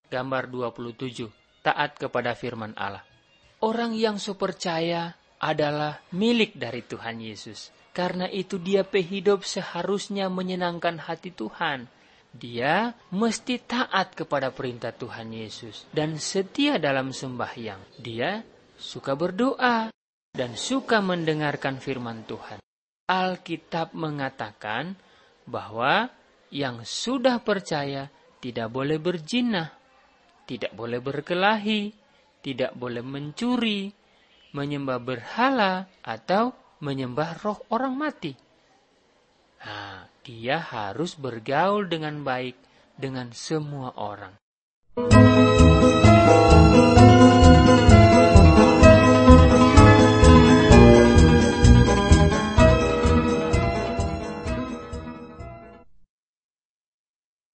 Gambar 27. Taat kepada firman Allah. Orang yang percaya adalah milik dari Tuhan Yesus. Karena itu dia hidup seharusnya menyenangkan hati Tuhan. Dia mesti taat kepada perintah Tuhan Yesus dan setia dalam sembahyang. Dia suka berdoa dan suka mendengarkan firman Tuhan. Alkitab mengatakan bahwa yang sudah percaya tidak boleh berzina, tidak boleh berkelahi, tidak boleh mencuri, menyembah berhala, atau menyembah roh orang mati. Dia harus bergaul dengan baik dengan semua orang.